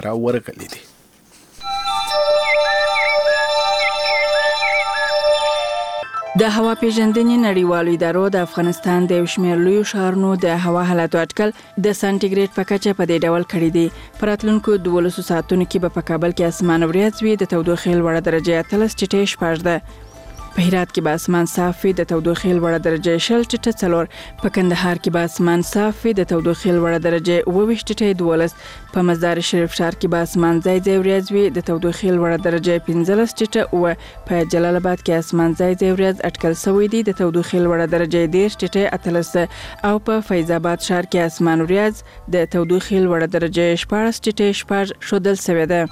را ورغلي دي. د هوا پیژندنې نړیوالو ادارو د افغانستان د یو شمېر لویو ښارونو د هوا حالاتو اټکل د سانتیګریډ په کچه په دې ډول کړی دی. په راتلونکو 12 ساعتونو کې به په کابل کې اسمان وریځ وي، د تودوخې لوړه درجه 13.6 ده. په هرات کې به اسمان صاف وي، د تودوخې لوړه درجه 0.4. په کندهار کې به اسمان صاف وي، د تودوخې لوړه درجه 22.12. په مزار شریف ښار کې به اسمان ځای ځای وریځ وي، د تودوخې لوړه درجه 15.9. په جلال آباد کې اسمان ځای ځای وریځ اټکل شوی دی، د تودوخې لوړه درجه 10.13. او په فیض آباد ښار کې اسمان وریځ، د تودوخې لوړه درجه 14.14 ښودل شوې ده.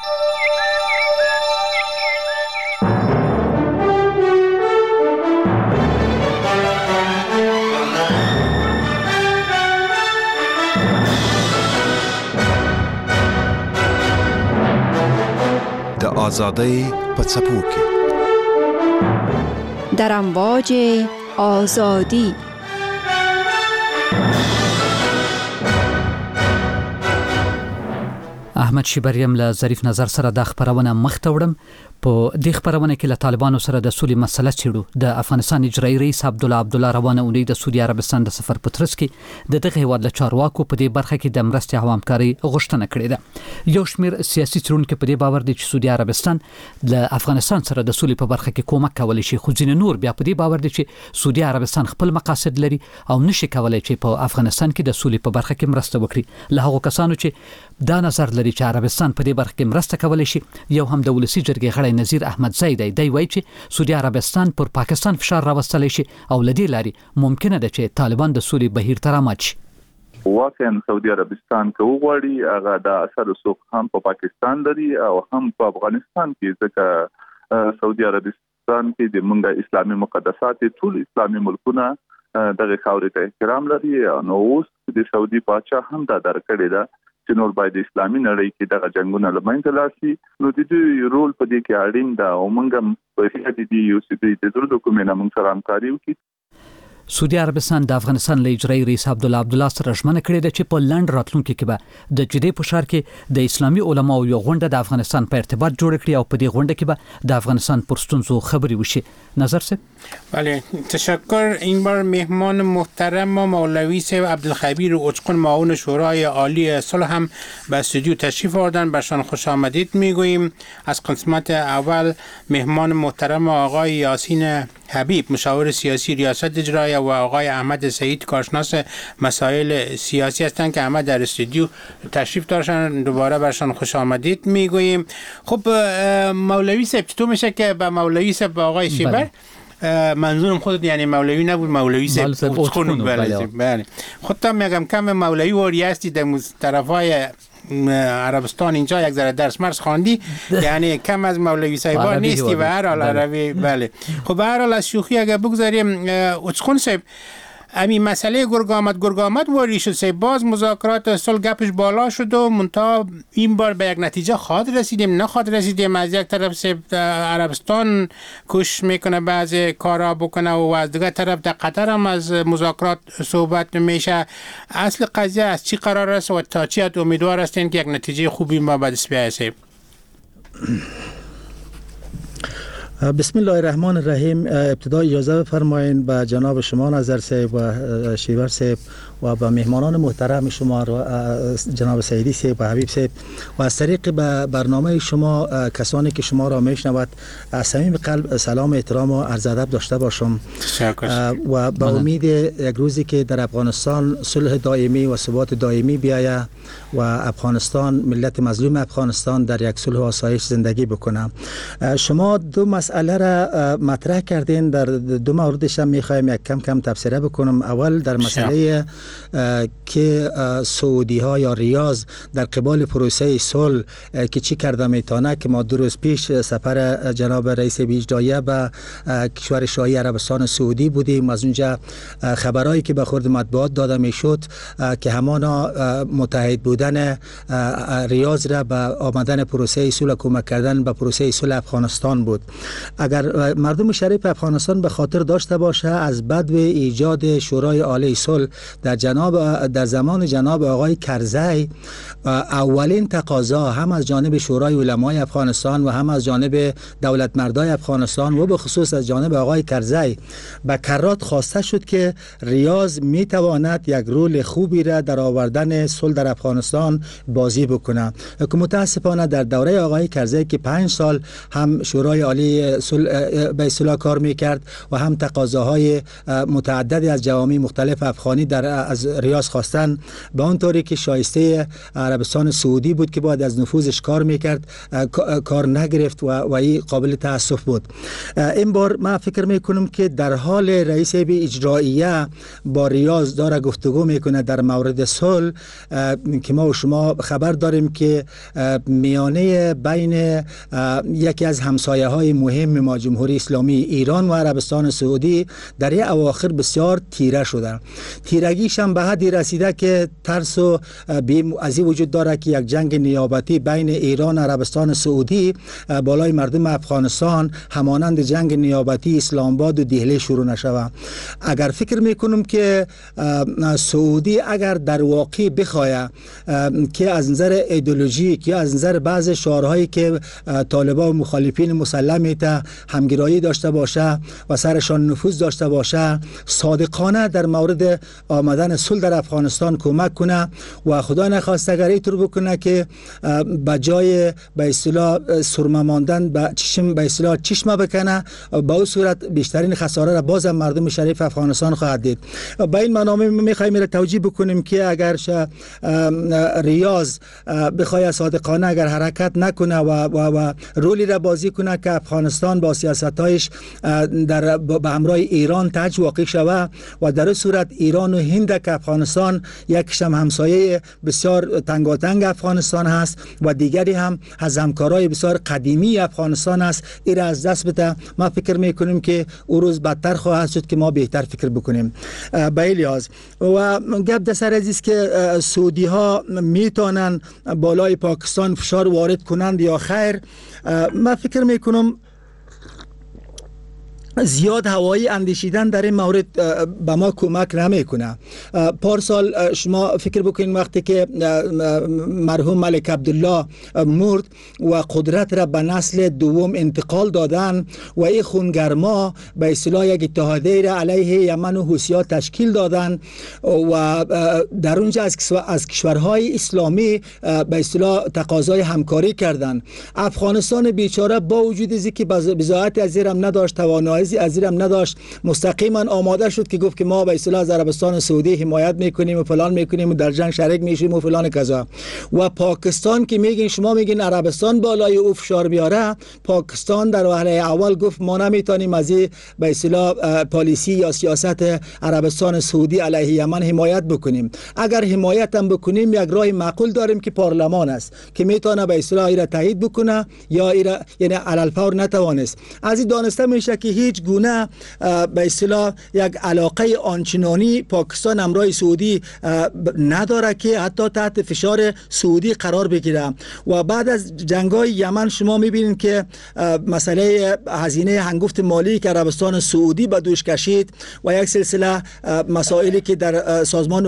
آزادی په څپو کې در امواج آزادی. احمد شیبریم له ظریف نظر سره د خبرونه مخته وړم. په دې خبرونه کې له طالبانو سره د سولې مسله چیرو. د افغانستان اجرایي رئیس عبدالله روانه اونۍ د سعودي عربستان د سفر په ترڅ کې د دغه هیواد له چارواکو په دې برخه کې د مرستې او همکارۍ غوښتنه کړې ده. یو شمېر سیاسي څېړونکو په دې باور دي چې سعودي عربستان له افغانستان سره د سولې په برخه کې کومک کولی شي، خو ځینې نور بیا په دې باور دي چې سعودي عربستان خپل مقاصد لري او نشي کولی چې په افغانستان کې د سولې په برخه کې مرسته وکړي. له هغو کسانو چې دا نظر لري چې عربستان په دې برخه کې مرسته کولی شي، یو هم د ولسی جرګې غړی نظیر احمد زید دی وایي چې سعودي عربستان پر پاکستان فشار راوستلی شي او لدې لارې ممکنه ده چې طالبان د سولې بهیر ته رامات شي. واقعا سعودي عربستان که وغواړي هغه د اثر رسوخ هم په پاکستان لري او هم په افغانستان کې، ځکه سعودي عربستان کې د منګه اسلامي مقدسات ټول اسلامي ملکونه دغه خاورې ته احترام لري. نو اوس د سعودي بادشاه هم دا درکړی ده چې نور باید اسلامي نړۍ کې دغه جنگونه لمنځه لاړ شي. نو د دې رول په دې کې اړین ده او موږ په دې دی یو څه د زړه کومه موږ سره همکاري وکړو. سعودي عربستان د افغانستان له اجرایي رئیس عبدالله سره ژمنه کړې ده چې په لنډ راتلونکي کې به د جدې په ښار کې د اسلامي علماو یو غونډه د افغانستان په ارتباط جوړ کړي او په دې غونډه کې به د افغانستان پر ستونزو خبرې وشي. نظر صاحب. بله، تشکر. این بار مهمان محترم ما مولوی صاحب عبدالخبیر اوچقون معاون شورای عالی صلح هم به استودیو تشریف آوردن، برشان خوش آمدید میگوییم. از قسمت اول مهمان محترم آقای یاسین حبیب مشاور سیاسی ریاست اجرایی و آقای احمد سعید کارشناس مسائل سیاسی هستند که همه در استودیو تشریف داشتن. دوباره برشان خوش آمدید میگوییم. خب مولوی صاحب، چطور میشه که به مولوی صاحب آقای شیبر منظورم خودت یعنی مولوی نبود، مولوی صاحب اوچقون. بله خودم میگم کم مولوی واری هستی در طرفای عربستان اینجا یک ذره درس مرس خواندی، یعنی کم از مولوی صاحبا نیستی و هر حال عربی. بله خب به هر حال از شوخی اگه بگذاریم، اوچقون صاحب امی مسئله گرگ آمد واری شد سه، باز مذاکرات صلح گپش بالا شد و منتها این بار به یک نتیجه خواهد رسیدیم نخواهد رسیدیم. از یک طرف سه عربستان کوشش میکنه بعضی کارا بکنه و از دیگه طرف در قطر هم از مذاکرات صحبت میشه. اصل قضیه از چی قرار است و تا چی امیدوار هستین که یک نتیجه خوبی ما به دست بیاید؟ بسم الله الرحمن الرحیم. ابتدا اجازه بفرمایید به جناب شما نظر صاحب و شیبر صاحب و به مهمانان محترم شما جناب سعیدی صاحب و حبیب صاحب و از طریق به برنامه شما کسانی که شما را میشنود از صمیم قلب سلام احترام و عرض ادب داشته باشم و به امید یک روزی که در افغانستان صلح دائمی و ثبات دائمی بیاید و افغانستان ملت مظلوم افغانستان در یک صلح و آسایش زندگی بکنه. شما دو مسئله را مطرح کردین، در دو موردش هم میخوایم یک کم کم تفسیر بکنم. اول در مسئله که سعودی ها یا ریاض در قبال پروسه صلح که چی کرده میتونه، که ما 2 روز پیش سفر جناب رئیس بیجدایه به کشور شاهی عربستان سعودی بودیم. از اونجا خبرایی که به خورد مطبوعات داده میشد که همانا متحد بودن ریاض را به آمدن پروسه صلح کمک کردن به پروسه صلح افغانستان بود. اگر مردم شریف افغانستان به خاطر داشته باشه، از بدو ایجاد شورای عالی صلح در در زمان جناب آقای کرزی اولین تقاضا هم از جانب شورای علمای افغانستان و هم از جانب دولت مردای افغانستان و به خصوص از جانب آقای کرزی به کرات خواسته شد که ریاض می تواند یک رول خوبی را در آوردن صلح در افغانستان بازی بکنه که متاسفانه در دوره آقای کرزی که 5 سال هم شورای عالی به اصطلاح کار میکرد و هم تقاضاهای متعددی از جوامع مختلف افغانی از ریاض خواستن به اون طوری که شایسته عربستان سعودی بود که باید از نفوذش کار میکرد کار نگرفت و این قابل تاسف بود. این بار من فکر میکنم که در حال رئیس اجراییه با ریاض داره گفتگو میکنه در مورد صلح که ما و شما خبر داریم که میانه بین یکی از همسایه های مهم ما جمهوری اسلامی ایران و عربستان سعودی در این اواخر بسیار تیره شده. تیرگیش هم به حدی رسیده که ترس و بیم از وجود داره که یک جنگ نیابتی بین ایران و عربستان سعودی بالای مردم افغانستان همانند جنگ نیابتی اسلام آباد و دهلی شروع نشود. اگر فکر میکنم که سعودی اگر در واقع بخواه که از نظر ایدئولوژیک یا از نظر بعض شعارهایی که طالبان و مخالفین مسلم تا همگرایی داشته باشه و سرشان نفوذ داشته باشه صادقانه در مورد آمدن صلح در افغانستان کمک کنه و خدا نخواست اگر اینطور بکنه که به جای به اصطلاح سرمه ماندن به اصطلاح چشمه بکنه با اون صورت بیشترین خساره را بازم مردم شریف افغانستان خواهد دید. به این منامه میخوایم را توجیه بکنیم که اگر ریاض بخواد صادقانه اگر حرکت نکنه و رولی را بازی کنه که افغانستان با سیاستایش به همراه ایران تاج واقع شود و در صورت ایران و هند که افغانستان یکیش هم همسایه بسیار تنگاتنگ افغانستان هست و دیگری هم از همکارای بسیار قدیمی افغانستان است، این را از دست بده ما فکر میکنیم که او روز بدتر خواهد شد که ما بهتر فکر بکنیم. به این لحاظ و گپ در سر است که سعودی ها میتونن بالای پاکستان فشار وارد کنند یا خیر. من فکر میکنم زیاد هوایی اندیشیدن در این مورد به ما کمک نمیکنه. پارسال شما فکر بکنید وقتی که مرحوم ملک عبدالله مرد و قدرت را به نسل دوم انتقال دادن و این خونگرما به اصطلاح یک اتحادیه را علیه یمن و حوثی‌ها تشکیل دادن و در اونجا از کشورهای اسلامی به اصطلاح تقاضای همکاری کردند. افغانستان بیچاره با وجود از اینکه بضاعت از ایران نداشت، توانایی از ایران نداشت، مستقیما آماده شد که گفت که ما به اصطلاح از عربستان سعودی حمایت میکنیم و فلان میکنیم و در جنگ شریک میشیم و فلان کذا. و پاکستان که میگین شما میگین عربستان بالای او فشار بیاره، پاکستان در وهله اول گفت ما نمیتونیم از این به اصطلاح پالیسی یا سیاست عربستان سعودی علیه یمن حمایت بکنیم. اگر حمایت هم بکنیم یک راه معقول داریم که پارلمان است که میتونه به اصطلاح ایرا تایید بکنه یا ایرا یعنی علی الفور نتوانست. از این دانسته میشه که هیچ گونه به اصطلاح یک علاقه آنچنانی پاکستان همراه سعودی نداره که حتی تحت فشار سعودی قرار بگیره. و بعد از جنگ‌های یمن شما میبینید که مسئله هزینه هنگفت مالی که عربستان سعودی به دوش کشید و یک سلسله مسائلی که در سازمان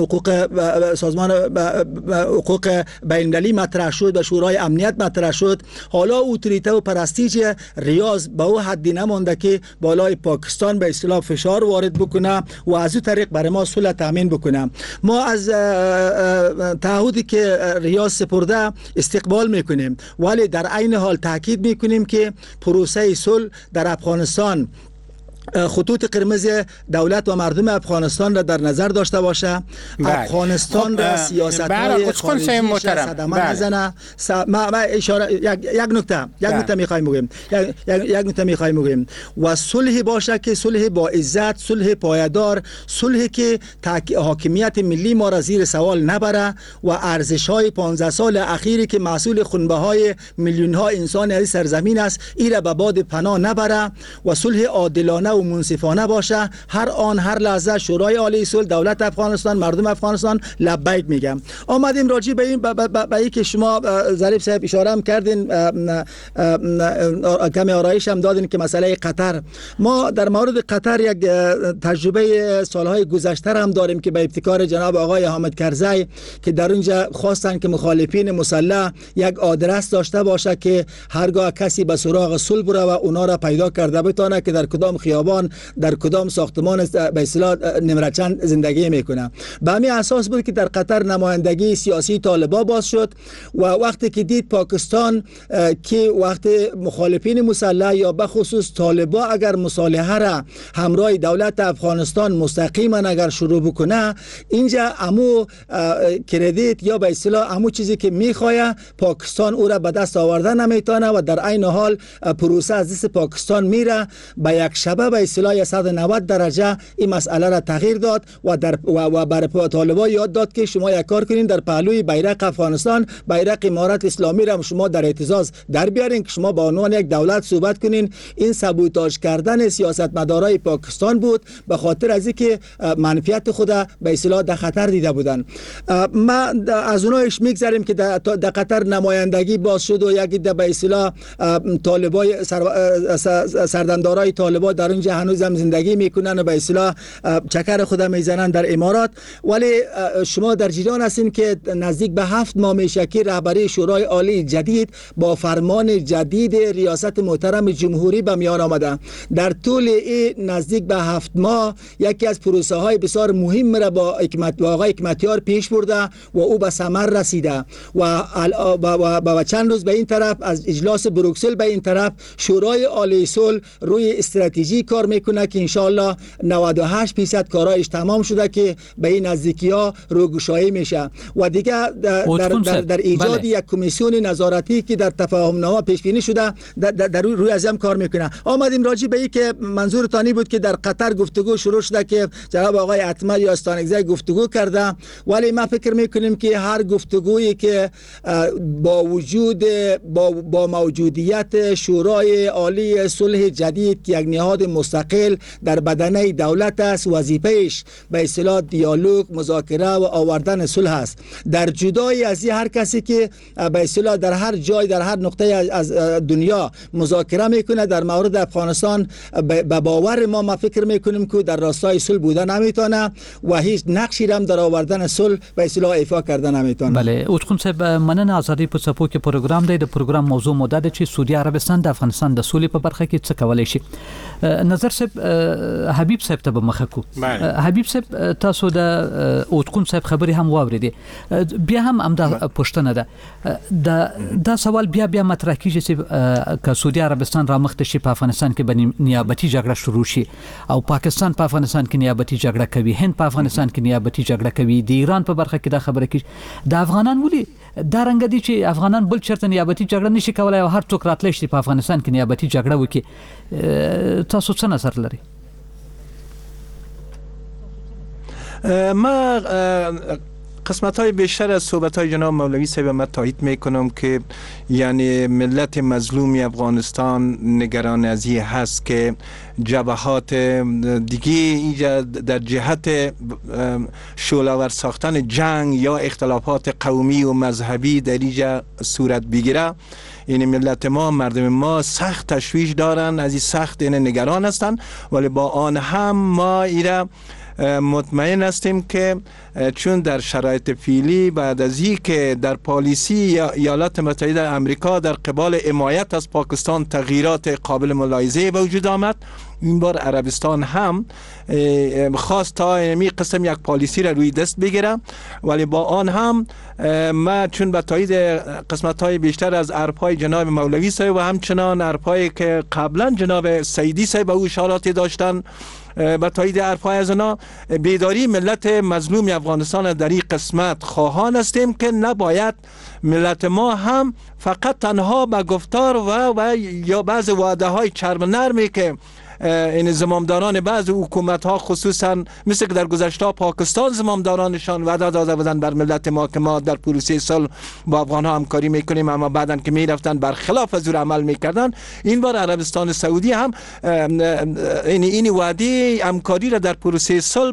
حقوق بین‌المللی مطرح شد و شورای امنیت مطرح شد، حالا اوتوریته و پرستیژ ریاض به او حدی نمانده که بالای پاکستان به اصطلاح فشار وارد بکنه و از اون طریق برای ما صلح تامین بکنه. ما از تعهدی که ریاض سپرده استقبال میکنیم، ولی در عین حال تاکید میکنیم که پروسه صلح در افغانستان خطوط قرمز دولت و مردم افغانستان را در نظر داشته باشه. افغانستان را سیاست‌های خارجی صدمه نزنه. ما اشاره یک نکته می‌خوایم بگیم و صلح باشه که صلح با عزت، صلح پایدار، صلح که حاکمیت ملی ما را زیر سوال نبره و ارزش‌های 15 سال اخیری که محصول خونبه‌های میلیون‌ها انسان از سرزمین است این را به باد پناه نبره و صلح عادلانه و و منصفانه باشه، هر آن هر لحظه شورای عالی صلح، دولت افغانستان، مردم افغانستان لبیک میگم. آمدیم راجع به این به این که شما ظریف صاحب اشاره هم کردین، کمی آرایش هم دادین که مسئله قطر. ما در مورد قطر یک تجربه سالهای گذشته هم داریم که به ابتکار جناب آقای حامد کرزی که در اونجا خواستن که مخالفین مسلح یک آدرس داشته باشه که هرگاه کسی به سراغ صلح بره و اونا را پیدا کرده بتونه که در کدام خیابان در کدام ساختمان به اصطلاح نمره چند زندگی میکنه. به همین اساس بود که در قطر نمایندگی سیاسی طالبان باز شد و وقتی که دید پاکستان که وقت مخالفین مسلح یا به خصوص طالبان اگر مصالحه را همراه دولت افغانستان مستقیما اگر شروع بکنه، اینجا امو کردیت یا به اصطلاح امو چیزی که میخواه پاکستان او را به دست آورده نمیتونه و در عین حال پروسه از دست پاکستان میره به یک شبه به اصطلاح 190 درجه این مسئله را تغییر داد و در برای طالبان یاد داد که شما یک کار کنین، در پهلوی بیرق افغانستان بیرق امارت اسلامی را شما در اعتزاز در بیارین که شما با عنوان یک دولت صحبت کنین. این سابوتاژ کردن سیاستمدارای پاکستان بود به خاطر از اینکه منفعت خود به اصطلاح در خطر دیده بودن. ما از اونایش میگذریم که در قطر نمایندگی باز شد و یک به اصطلاح طالبای سردمدارای طالبان در اونجا هنوز هم زندگی میکنن و به اصطلاح چکر خود میزنن در امارات. ولی شما در جریان هستین که نزدیک به 7 ماه میشه که رهبری شورای عالی جدید با فرمان جدید ریاست محترم جمهوری به میان آمده. در طول این نزدیک به 7 ماه یکی از پروسه های بسیار مهم را با آقای حکمتیار پیش برده و او به ثمر رسیده و چند روز به این طرف از اجلاس بروکسل به این طرف شورای عالی صلح روی استراتژی کار میکنه که انشالله 98% کارایش تمام شده که به این نزدیکی ها روگشایی میشه و دیگه در ایجاد یک کمیسیون نظارتی که در تفاهمنامه پیش بینی شده در روی ازم کار میکنه. آمدیم راجع به این که منظور تانی بود که در قطر گفتگو شروع شده که جناب آقای عتمه یا استانگزی گفتگو کرده، ولی ما فکر میکنیم که هر گفتگویی که با موجودیت شورای عالی صلح جدید که یک نهاد مستقل در بدنه دولت است، وظیفه‌اش به اصطلاح دیالوگ، مذاکره و آوردن صلح است. در جدای از هر کسی که به اصطلاح در هر جای در هر نقطه از دنیا مذاکره میکنه در مورد افغانستان، به باور ما فکر میکنیم که در راستای صلح بوده نمیتونه و هیچ نقشی هم در آوردن صلح به اصطلاح ایفا کرده نمیتونه. بله اوتخون صاحب، مننه ازادي په څپو کې پروګرام دی. د پروګرام موضوع مو ده چې سعودي عربستان د افغانستان د سولې په برخه کې څه کولای شي. نظر صاحب حبیب صاحب ته به مخه کو. حبیب صاحب تاسو د اوتخون صاحب خبري هم واوریدي، بیا هم امدا پښتنه ده دا سوال بیا مطرح کیږي چې سعودي عربستان را مخته شي په افغانستان کې بني نیابتي جګړه شروع شي او پاکستان په افغانستان کې نیابتي جګړه کوي، هند په افغانستان کې نیابتي جګړه کوي، د ایران په برخه کې دا خبره کیږي. د افغانان ولي دا رنګ دي چې افغانان بل چرته نیابتي جګړه نشي کولای او هر څوک راتلی شي په افغانستان کې نیابتي جګړه وکړي. تاسو څه نظر لرئ؟ ما قسمت های بیشتر از صحبت های جناب مولوی صاحب من تایید میکنم که یعنی ملت مظلومی افغانستان نگران از این هست که جبهات دیگه اینجا در جهت شعله‌آور ساختن جنگ یا اختلافات قومی و مذهبی در اینجا صورت بگیره. این ملت ما، مردم ما سخت تشویش دارن، از این سخت این نگران هستن، ولی با آن هم ما ایره مطمئن هستیم که چون در شرایط فعلی بعد از این که در پالیسی ایالات متحده آمریکا در قبال حمایت از پاکستان تغییرات قابل ملاحظه به وجود آمد، این بار عربستان هم خواست تا می قسم یک پالیسی را روی دست بگیره، ولی با آن هم ما چون به تایید قسمت های بیشتر از حرفهای جناب مولوی صاحب و همچنان حرفهایی که قبلا جناب سیدی صاحب او اشاراتی داشتن به تایید حرفهای از اونا، بیداری ملت مظلوم افغانستان در این قسمت خواهان هستیم که نباید ملت ما هم فقط تنها به گفتار و یا بعض وعده های چرب نرمی که این زمامداران بعض حکومت ها خصوصا مثل که در گذشته پاکستان زمامدارانشان وعده داده بودند بر ملت ما که ما در پروسه صلح با افغان ها همکاری میکنیم، اما بعدن که میرفتن برخلاف از عمل میکردن. این بار عربستان سعودی هم این وعده همکاری را در پروسه صلح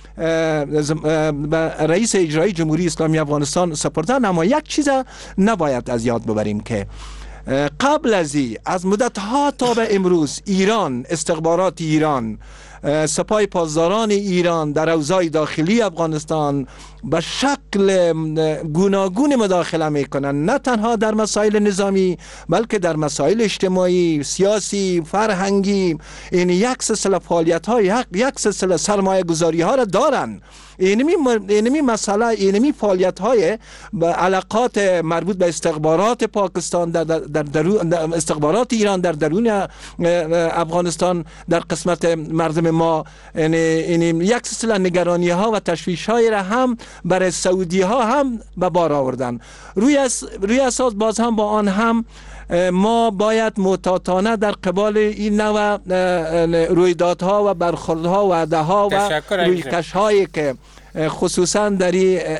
به رئیس اجرایی جمهوری اسلامی افغانستان سپردن. اما یک چیز نباید از یاد ببریم که قبل از مدت ها تا به امروز ایران، استخبارات ایران، سپاه پاسداران ایران در اوضاع داخلی افغانستان به شکل گوناگون مداخله میکنن، نه تنها در مسائل نظامی بلکه در مسائل اجتماعی، سیاسی، فرهنگی. این یک سلسله فعالیت ها، یک سلسله سرمایه گذاری ها را دارن. اینمی مسئله، اینمی فعالیت های علاقات مربوط به استخبارات پاکستان در استخبارات ایران در درون افغانستان در قسمت مردم ما، یعنی یک سلسله نگرانی ها و تشویش های را هم برای سعودی ها هم به بار آوردن. روی اساس باز هم با آن هم ما باید محتاطانه در قبال این نوع رویدادها و برخوردها و وعده‌ها و رویکش‌هایی که خصوصا در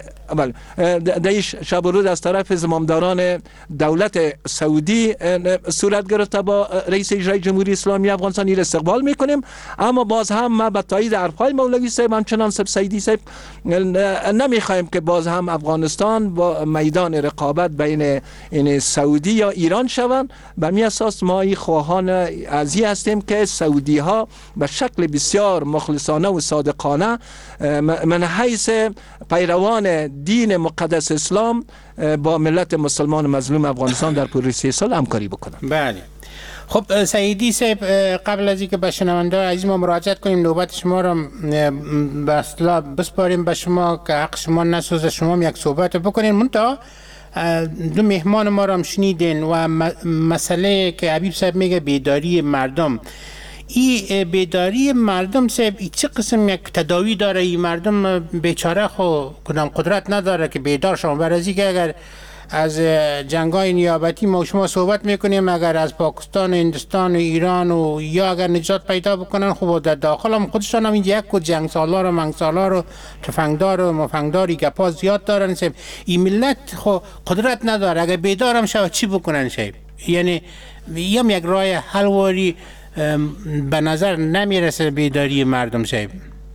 شب و روز از طرف زمامداران دولت سعودی صورت گرفته با رئیس اجرایی جمهوری اسلامی افغانستان این استقبال میکنیم. اما باز هم ما به تایید حرفهای مولوی صاحب همچنان سیدی صاحب نمیخوایم که باز هم افغانستان با میدان رقابت بین این سعودی یا ایران شوند. به می اساس ما خواهان ازی هستیم که سعودی ها به شکل بسیار مخلصانه و صادقانه من حیث پیروان دین مقدس اسلام با ملت مسلمان مظلوم افغانستان در پروسه صلح همکاری بکنن. بله. خب سیدی صاحب، قبل از اینکه به شنونده عزیز ما مراجعت کنیم، نوبت شما را به اصطلاح بسپاریم به شما که حق شما نسوزه، شما یک صحبت بکنین. منتها دو مهمان ما را هم شنیدین و مسئله که حبیب صاحب میگه بیداری مردم، این بیداری مردم صاحب چه قسم یک تداوی داره؟ این مردم بیچاره خو کدام قدرت نداره که بیدار شما. برای که اگر از جنگای نیابتی ما شما صحبت میکنیم، اگر از پاکستان و هندوستان و ایران و یا اگر نجات پیدا بکنن، خب در داخل هم خودشان هم یک جنگ سالار و منگ سالار و تفنگدار و مفنگداری گپا زیاد دارن. این ملت خو قدرت نداره، اگر بیدار هم شود چی بکنن شاید؟ یعنی یک راه حلواری به نظر نمیرسه بیداری مردم شاید.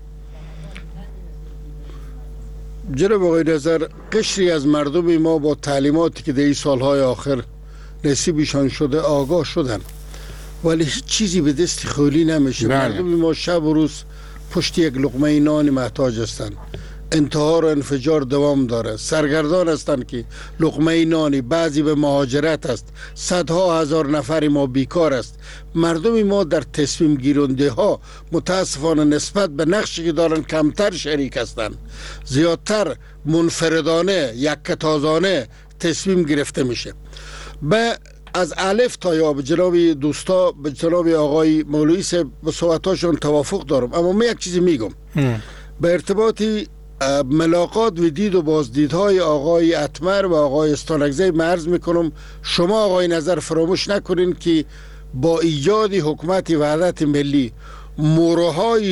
جناب آقای نظر، قشری از مردم ما با تعلیماتی که در این سالهای آخر نصیبشان شده آگاه شدن، ولی هیچ چیزی به دست خالی نمیشه. مردم ما شب و روز پشت یک لقمه نان محتاج هستند. انتحار و انفجار دوام داره. سرگردان هستند که لقمه نانی، بعضی به مهاجرت است، صدها هزار نفر ما بیکار است. مردم ما در تصمیم گیرنده ها متاسفانه نسبت به نقشی که دارن کمتر شریک هستند. زیادتر منفردانه، یکتازانه تصمیم گرفته میشه. از الف تا یا به جناب دوستا، به جناب آقای مولوی صاحب به صحبتاشون توافق دارم، اما من یک چیزی میگم به ارتباطی ملاقات و دید و بازدیدهای آقای اتمر و آقای استانکزی مرز میکنم. شما آقای نظر فراموش نکنین که با ایجاد حکومت وحدت ملی موروهای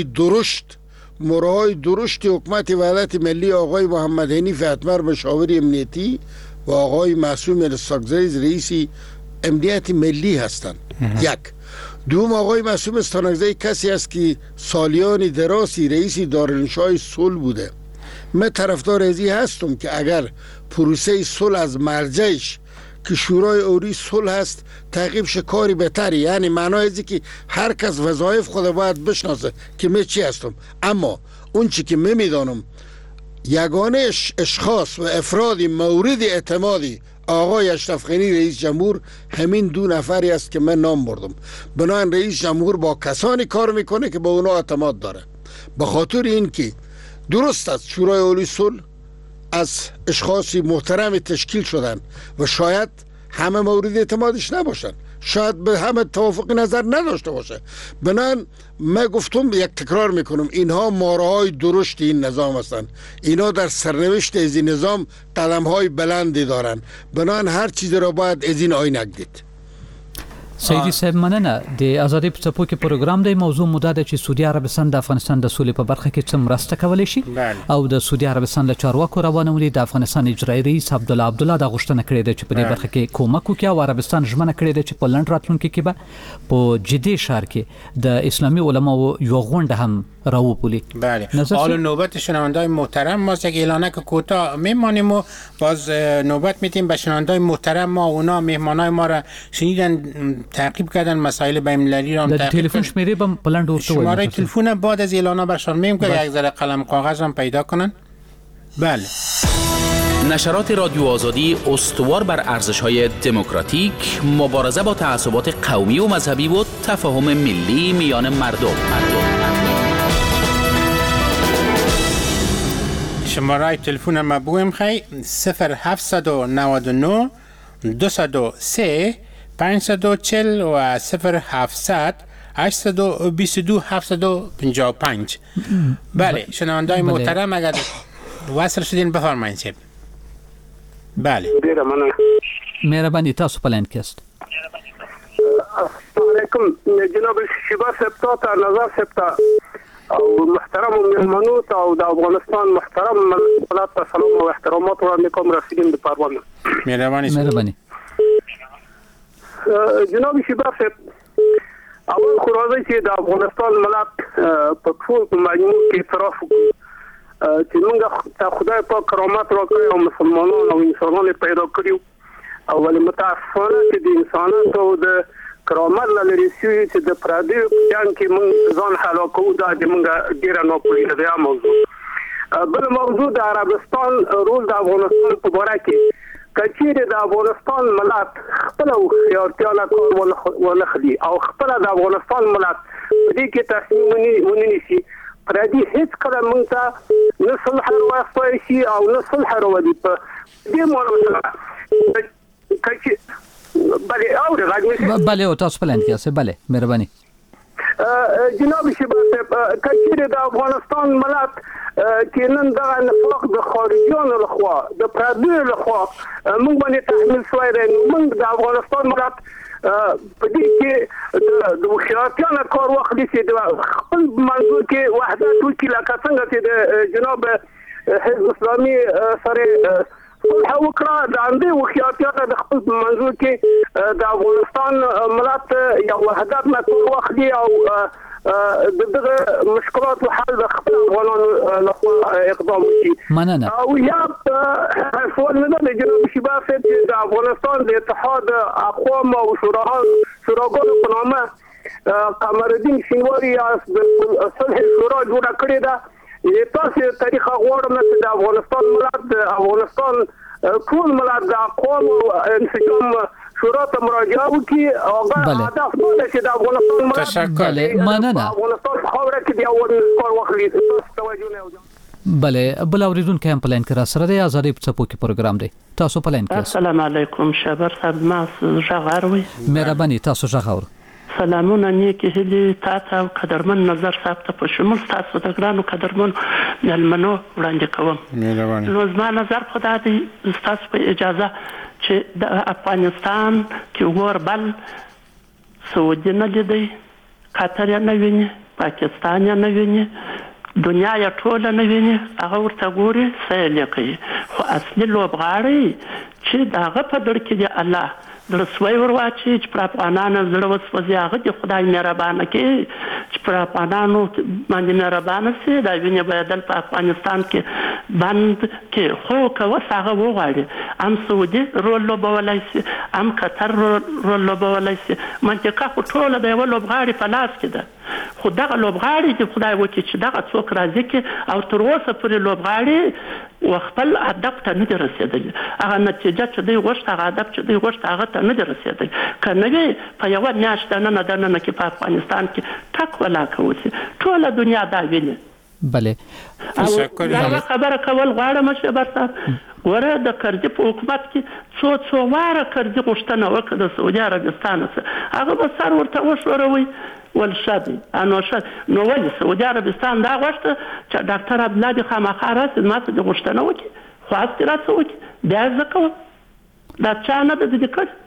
درشت حکومت وحدت ملی آقای محمد حنیف اتمر مشاور امنیتی و آقای معصوم استانکزی رئیس امنیت ملی هستند. یک. دوم، آقای معصوم استانکزی کسی است که سالیان دراسی رئیس دارالانشای صلح بوده. من طرفدار ازی هستم که اگر پروسه صلح از مرجعش که شورای عالی صلح هست تعقیب شه کاری بهتری، یعنی معنای ازی که هر کس وظایف خود باید بشناسه که من چی هستم. اما اون چی که من میدانم یگانه اشخاص و افرادی مورد اعتمادی آقای اشرف غنی رئیس جمهور همین دو نفری است که من نام بردم. بنابراین رئیس جمهور با کسانی کار میکنه که با اونا اعتماد داره. به خاطر این که درست است شورای عالی صلح از اشخاصی محترم تشکیل شدن و شاید همه مورد اعتمادش نباشن، شاید به همه توافق نظر نداشته باشه. بنابراین من گفتم، یک تکرار میکنم، اینها مارهای درشت این نظام هستند. اینا در سرنوشت از این نظام قدمهای بلندی دارن. بنابراین هر چیزی را باید از این آینه دید. سیدی صاحب مننه د ازادي په څپو کې پروګرام دی. موضوع مو دا ده چې سعودي عربستان د افغانستان د سولې په برخه کې څه مرسته کولی شي او د سعودي عربستان له چارواکو روانولي د افغانستان اجرایي رئیس عبدالله د غوښتنه کړې ده چې په دې برخه کې کومک وکړي او عربستان ژمنه کړې ده چې په لنډ راتلونکي کې به په جدي ښار کې د اسلامي علماو یو غونډه هم راوپولي. بله. حالا نوبت شنونده‌های محترم ماست. یک اعلانک کوتاه میمانیم و باز نوبت میتیم به شنونده‌های محترم ما. اونا مهمانای ما را شنیدن، تعقیب کردن، مسائل بین‌المللی را تعقیب. تلفن شماره بم بلند ورته شماره تلفن بعد از اعلان برشان میگم که یک ذره قلم کاغذ هم پیدا کنن. بله. نشرات رادیو آزادی استوار بر ارزش‌های دموکراتیک، مبارزه با تعصبات قومی و مذهبی و تفاهم ملی میان مردم. شماره تلفن ما بگویم خی 0799 203 540 و 0700 822 755. بله شنونده‌های محترم اگر وصل شدین بفرمایید صاحب. بله مهرباني تاسو په لاین کې است. السلام علیکم جناب شیبا صاحب ته نظر صاحب او محترم مهمانو ته او د افغانستان محترم ملت ته سلام او احترامات وړاندې کوم. رسیدم د پروانه. مهرباني. جناب شیبا صاحب اول خو راځي چې د افغانستان ملت په ټول مجموع کې اعتراف وکړي چې موږ ته خدای پاک کرامت راکړي او مسلمانان او انسانان پیدا کړیو او ولې متاسفانه چې د انسانانو د کرامت لري چې د پردیو جنګ کې موږ ځان هلاکو دا د موږ ډیره ناپوهي ده. موضوع بل موضوع د عربستان رول د افغانستان په اړه کې کچېره د افغانستان ملت خپل خیارتیا نه کول ولخدي او خپل د افغانستان ملت دې کې تصمیم ونیسي پردي هیڅ کله موږ ته نه صلح وروستي شي او نه صلح وروړي په دې موضوع کچې بله او تاسو په لاین کې یاست. بله مهرباني. جناب شیبا صاحب کچېره د افغانستان ملت کې نن دغه نفاق د خارجيانو لخوا د پردیو لخوا موږ باندې تحمیل شوی دی. موږ د افغانستان ملت په دې کې د وخیاتانه کار واخلي چې د خپل منځو کې وحدت وکړي لکه څنګه چې د جناب حزب اسلامي سره صلح وکړه. د اندې وخیاتانه د خپل منځو کې د افغانستان ملت یو وحدت نه کار واخلي او دغه مشکلات حل د خپل افغانانو لخوا اقدام وکړي. مننه. او یا سوال نه دی جناب شیبا صاحب چې د افغانستان د اتحاد اقوام او شوراګانو په نامه قمرالدین شینواری د صلح شورا جوړه کړې ده. تاسو طریقه غواړم چې د افغانستان ملت د افغانستان ټول ملت د اقوام او انسجام شورا ته مراجعه وکړي او هدف دا چې د افغانستان ملت تشکر. مننه. افغانستان خاوره کې د اول کار واخلي. توجه نه بله بل اوریدونکو هم په لاین کې را سره دی. ازادي په څپو کې پروګرام دی. تاسو په لاین کې. السلام علیکم شبر صاحب ما ژغاروي. مهرباني تاسو ژغاور. سلامونه نیکی هلي تاسو او قدرمن نظر صاحب ته په شمول تاسو د ګرانو قدرمن ملمنو وړاندې کوم. نو زما نظر خو دا دی تاسو په اجازه چې د افغانستان کې ور بل سعودي نه لیدي، قطر نه ویني، پاکستان نه ویني، دنیا یا ټول نه ویني، هغه ورته ګوري سیل کوي. خو اصلي لوبغاړي چې داغه په در کې دی الله درسوي ورواچي چې پر افغانانو زړه وسوځي هغه د خدای مهربانه کې چې پر افغانانو باندې مهربانه سي دا ویني بدل په افغانستان کې بند کې خو کوه هغه وغواړي ام سعودي رول لوبولای سي ام قطر رول لوبولای سي منطقه ټول د یو لوبغاړي په لاس کې ده. خو دغه لوبغاړي چې خدای وکړي چې دغه څوک راځي کې او تر اوسه پورې لوبغاړي وخپل هدف ته نه رسیدلی. هغه نتیجه چې دوی غوښته هغه هدف چې دوی غوښته هغه ته نه رسیدلی. که نه وي په یوه میاشت دننه کې په افغانستان کې ټک ولاکه وسي ټوله دنیا دا ویني. بله دا خبره کول غواړم شبر صاحب ګوره د کرزي په حکومت کې څو واره کرزي غوښتنه وکړه د سعودي عربستان څخه هغه به سر ورته وښوروي ولشدي انو شد نو ولې سعودي عربستان دا غوښته چې ډاکټر عبدالله خامخا راسي ماته د غوښتنه وکړي خو استراڅ وکړي بیا ځکه دا چا نه د دې کړ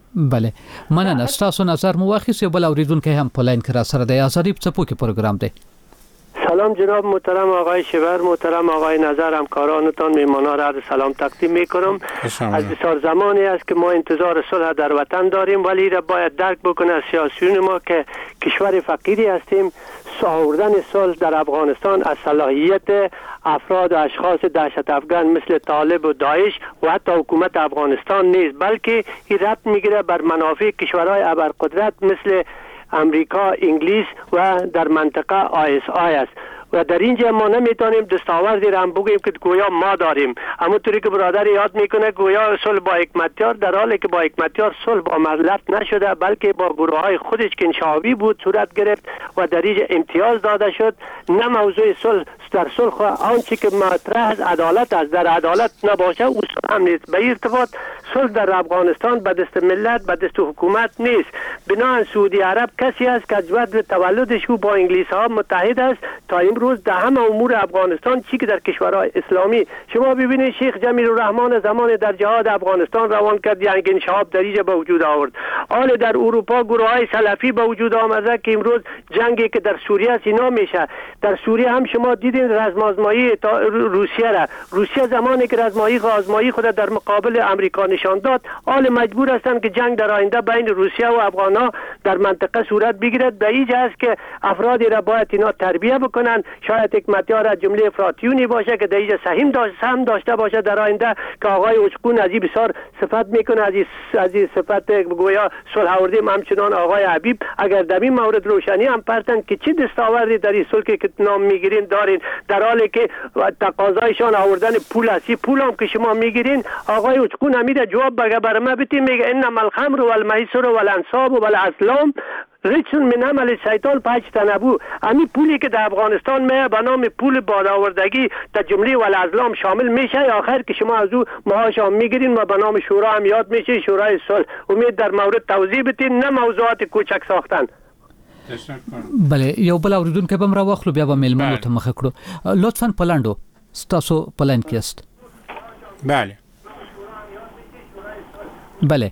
بله مننه تاسو نظر مو واخیس یو بل اوریدونکو هم په لاین کې را سره د آزادی په څپو کې پروګرام دی. سلام جناب محترم آقای شیبر، محترم آقای نظر، همکارانتان، میهمانان را سلام تقدیم میکنم. از بسیار زمانی است که ما انتظار صلح در وطن داریم، ولی را باید درک بکنه سیاسیون ما که کشور فقیری هستیم. آوردن صلح در افغانستان از صلاحیت افراد و اشخاص دهشت افغان مثل طالب و داعش و حتی حکومت افغانستان نیست، بلکه این ربط میگیره بر منافع کشورهای ابرقدرت مثل امریکا، انگلیس و در منطقه ISI است. و در اینجا ما نمیتونیم دستاوردی را هم بگیم که گویا ما داریم. همونطوری که برادر یاد میکنه گویا صلح با حکمتیار، در حالی که با حکمتیار صلح با ملت نشده، بلکه با گروه های خودش که انشعابی بود صورت گرفت و در اینجا امتیاز داده شد. نه موضوع صلح در صلح آنچه که مطرح از عدالت است، در عدالت نباشه او صلح هم نیست. به ارتباط صلح در افغانستان به دست ملت، به دست حکومت نیست. بنابراین سعودی عرب کسی است که از وقت تولدش او با انگلیس ها متحد است تا امروز در همه امور افغانستان، چی که در کشورهای اسلامی شما ببینید شیخ جمیل الرحمن زمان در جهاد افغانستان روان کرد، یعنی انشعاب در اینجا به وجود آورد. حال در اروپا گروه های سلفی به وجود آمده که امروز جنگی که در سوریه است اینا میشه. در سوریه هم شما دیدین رزم‌آزمایی روسیه را، روسیه زمانی که آزمایی خود در مقابل امریکا نشان داد، حال مجبور هستند که جنگ در آینده بین روسیه و افغان‌ها در منطقه صورت بگیرد. به اینجا است که افرادی را باید اینا تربیت بکنن. شاید حکمتیار از جمله افراطیونی باشه که در اینجا سهم داشته باشه در آینده که آقای اوچقون از این بسیار صفت میکنه، از این صفت گویا صلح آوردیم. همچنان آقای حبیب اگر در این مورد روشنی هم پرتن که چه دستاوردی در این صلح که نام میگیرین دارین، در حالی که تقاضایشان آوردن پول است. پول هم که شما میگیرین، آقای اوچقون امید جواب بگه بر ما بتیم، میگه انما الخمر والمیسر والانصاب والازلام ریچون من عمل شیطان فاجتنبوه. همین پولی که در افغانستان میه به نام پول بادآوردگی در جمله والازلام شامل میشه. آخر که شما از او معاش هم میگیرین و به نام شورا هم یاد میشه، شورای صلح. امید در مورد توضیح بدین، نه موضوعات کوچک ساختن. بله یو بل اوریدونکو به مرا واخلو بیا به میلمنو ته مخ کړو. لطفا پلاندو ستاسو پلان کې است. بله بله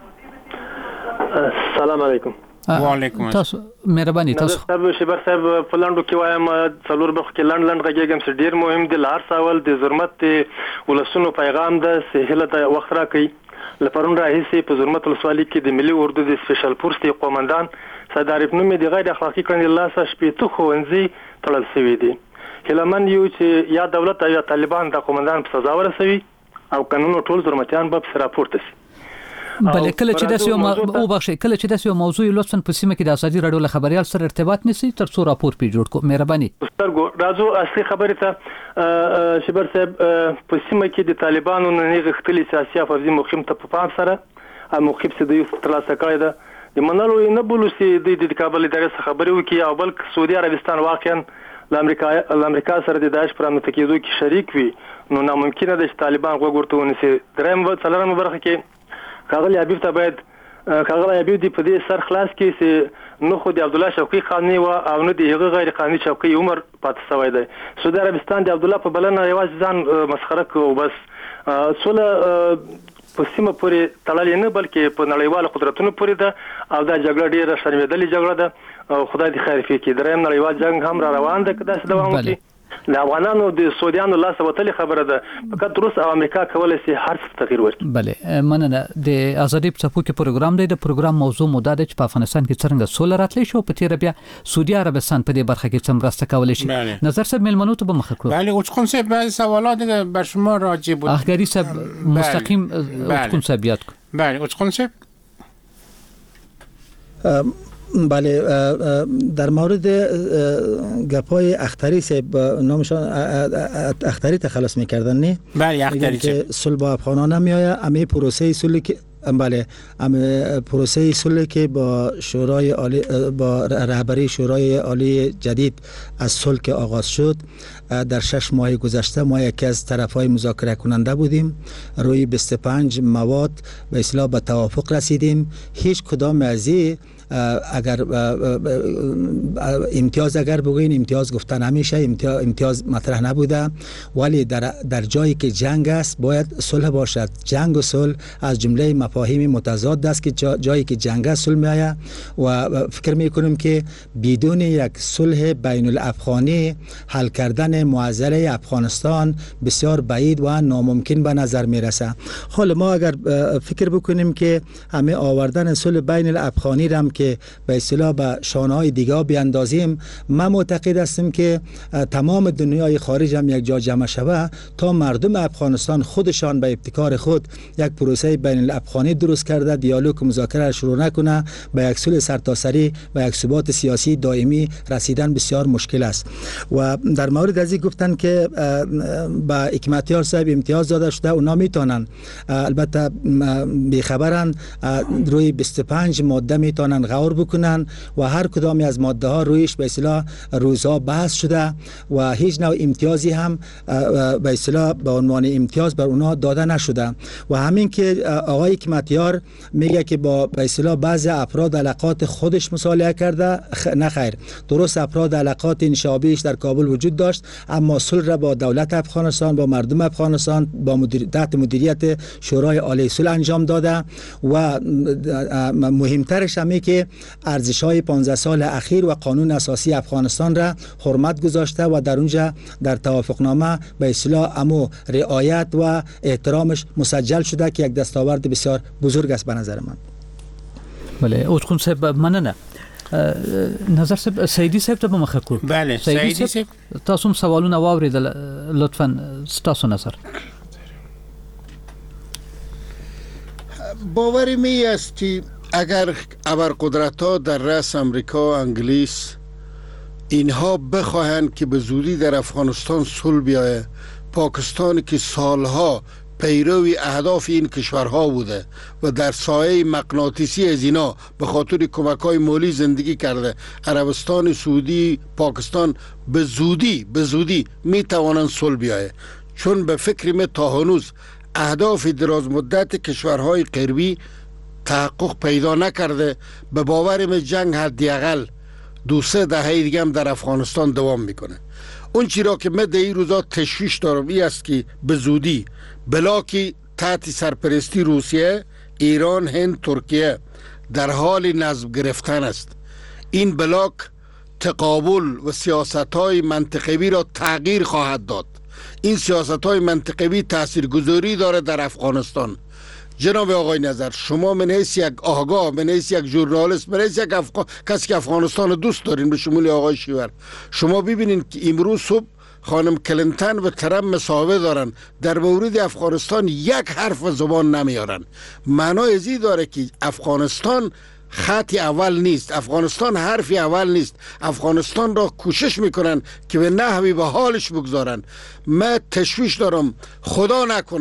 سلام علیکم. وعلیکم تاسو مهرباني تاسو صاحب شبر صاحب پلاندو کې وایم څلور بخ کې لند غږیږم چې ډیر مهم دی. لار سوال د ظلمت ولسونو پیغام ده سهله د وخت را کوي. لپرون راهیسي په ظلمت ولسوالۍ کې د ملي اردو د سپیشل فورس دی قومندان صدارف نومې د غیر اخلاقی کړنې الله سره شپېته ښوونځي تړل شوي دي. هلمند یو چې یا دولت یا طالبان د قومندان په سزا ورسوي او قانون ټول ظلمتيان به سره راپورته شي. بله کله چې داسې او بخښئ کله چې داسې موضوع لطفا په سیمه کې د ازادي راډیو له خبريال سره ارتباط نیسي تر څو راپور پی جوړ کو. مهرباني راځو اصلي خبرې ته. شبر صاحب په سیمه کې د طالبانو نه غختلي سیاسي افاظي مخیم ته په پام سره مخیب سي د یو ترلاسه کړی ده. د منلو نه بولسي د کابل ادارې څخه خبرې وکي او بلک سعودي عربستان واقعا امریکا سره د داعش پر امنیت کېدو کې شریک وي، نو ناممکنه ده چې طالبان وګورته ونیسي. دریم څلورم برخه کې کاغلی حبیب ته باید کاغلی حبیب دی په دې سر خلاص کې چې نو خو د عبد الله شوقي قانوني و او نه د هغه غیر قانوني شوقي عمر پاتې شوی دی. سعودي عربستان د عبد الله په بلنه یوازې ځان مسخره کوي بس سوله په سیمه پورې تړلې نه بلکې په نړیوال قدرتونو پورې ده او دا جګړه ډیره شرمېدلې جګړه ده او خدای دې خیر وکړي. دریم نړیوال جنگ هم را روان ده که داسې دوام وکړي. د افغانانو د سعودیانو لاس وتلې خبره ده، فقط روس او امریکا کولای شي هر څه تغییر ورکړي. بله مننه. د ازادي په څپو کې پروګرام دی. د پروګرام موضوع مو دا ده چې په افغانستان کې څنګه سوله راتلی شو، په تیر بیا سعودي عربستان په دې برخه کې څه مرسته کولی شي. نظر صاحب میلمنو ته به مخ کړو. بله اوچقون صاحب بعضی سوالات بر شما راجع بود. اخگری صاحب مستقیم اوچقون صاحب یاد کن. بله اوچقون صاحب. بله در مورد گپای اختری صاحب نامشان اختری تخلص میکردن نه؟ بله اختری که صلح با افغانان نمیآید. امی پروسه صلحی که بله پروسه صلحی که با شورای عالی با رهبری شورای عالی جدید از صلح که آغاز شد در 6 ماه گذشته ما یکی از طرف‌های مذاکره کننده بودیم. روی 25 مواد به اصطلاح به توافق رسیدیم. هیچ کدام از اگر امتیاز اگر بگوین امتیاز گفتن همیشه امتیاز مطرح نبوده، ولی در جایی که جنگ است باید صلح باشد. جنگ و صلح از جمله مفاهیم متضاد است که جایی که جنگ است صلح میآید و فکر میکنیم که بدون یک صلح بین الافغانی حل کردن معضله افغانستان بسیار بعید و ناممکن به نظر میرسه. حالا ما اگر فکر بکنیم که همه آوردن صلح بین الافغانی را که به اصطلاح به شانه‌های دیگه بیاندازیم، ما معتقد هستیم که تمام دنیای خارج هم یک جا جمع شوه تا مردم افغانستان خودشان به ابتکار خود یک پروسه بین الافغانی درست کرده، دیالوگ و مذاکره شروع نکنه، به یک صلح سرتاسری و یک ثبات سیاسی دائمی رسیدن بسیار مشکل است. و در مورد از این گفتن که با حکمتیار صاحب امتیاز داده شده، اونا میتونن البته بیخبرن روی 25 ماده میتونن غور بکنن و هر کدامی از ماده ها رویش به اصطلاح روزها بحث شده و هیچ نوع امتیازی هم به اصطلاح به عنوان امتیاز بر اونا داده نشده. و همین که آقای حکمتیار میگه که با به اصطلاح بعضی افراد علاقات خودش مصالحه کرده، نه خیر، درست افراد علاقات انشابیش در کابل وجود داشت، اما صلح را با دولت افغانستان، با مردم افغانستان با تحت مدیریت شورای عالی صلح انجام داده. و مهمترش همه که ارزش‌های 15 سال اخیر و قانون اساسی افغانستان را حرمت گذاشته و در اونجا در توافقنامه به اصطلاح امو رعایت و احترامش مسجل شده که یک دستاورد بسیار بزرگ است به نظر من. بله، اوچخون صاحب مننه. نظر صاحب سیدی صاحب ته مخه کو. بله سیدی صاحب تاسو سوالونه واوریدل، لطفا تاسو نظر. باور می است که اگر ابرقدرت‌ها در رأس امریکا و انگلیس اینها بخواهند که به زودی در افغانستان صلح بیاید، پاکستان که سالها پیروی اهداف این کشورها بوده و در سایه مغناطیسی از اینا به خاطر کمک‌های مالی زندگی کرده، عربستان سعودی، پاکستان به زودی می توانند صلح بیاید. چون به فکر من تا هنوز اهداف دراز مدت کشورهای غربی تحقق پیدا نکرده. به باورم جنگ حداقل 2-3 دهه دیگه هم در افغانستان دوام میکنه. اون چی را که من در این روزا تشویش دارم این است که به زودی بلاکی تحت سرپرستی روسیه، ایران، هند، ترکیه در حال نظم گرفتن است. این بلاک تقابل و سیاست‌های منطقوی را تغییر خواهد داد. این سیاست‌های منطقوی تاثیرگذاری داره در افغانستان. جناب آقای نظر، شما من حیث یک آگاه، من حیث یک ژورنالیست، من حیث یک کسی که افغانستان دوست دارین به شمول آقای شیور، شما ببینین که امروز صبح خانم کلینتون و ترامپ مصاحبه دارن، در مورد افغانستان یک حرف زبان نمیارن. معنای ازی داره که افغانستان خطی اول نیست، افغانستان حرفی اول نیست. افغانستان را کوشش میکنن که به نحوی به حالش بگذارن. من تشویش دارم، خدا